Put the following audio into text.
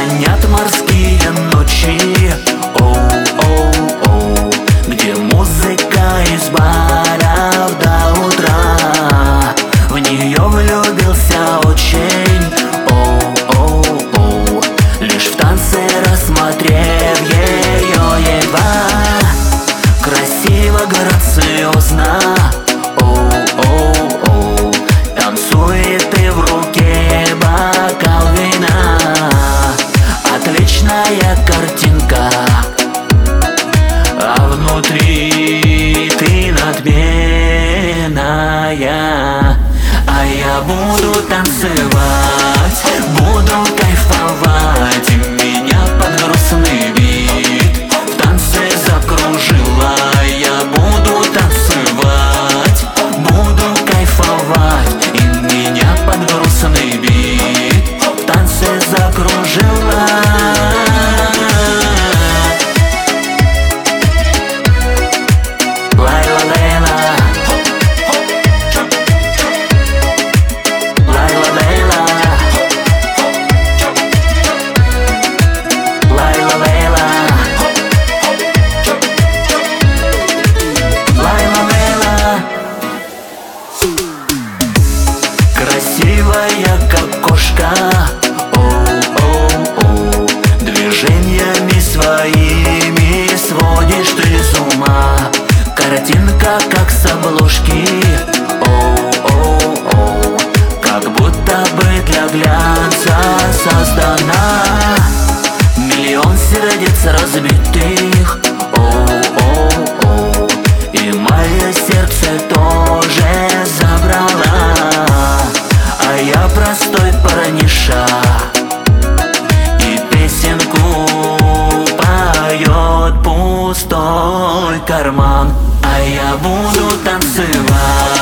манят морские ночи, оу-оу-оу, где музыка из баров до утра. В нее влюбился очень, оу-оу-оу, лишь в танце рассмотрев ее едва. Красиво, грациозно, оу-оу-оу, танцует и в руке бокал вина. Отличная картинка, а внутри ты надменная. А я буду танцевать, буду кайфовать, и меня под грустный бит в танце закружила. Я буду танцевать, буду кайфовать, и меня под грустный бит в танце закружила. Красивая, как кошка, оу-оу-оу, движениями своими сводишь ты с ума. Картинка, как с обложки, оу-оу-оу, как будто бы для глянца создана. Миллион сердец разбитых, оу-оу-оу, и мое сердце тоже забрала. А я простой парниша, и песенку поет пустой карман. А я буду танцевать,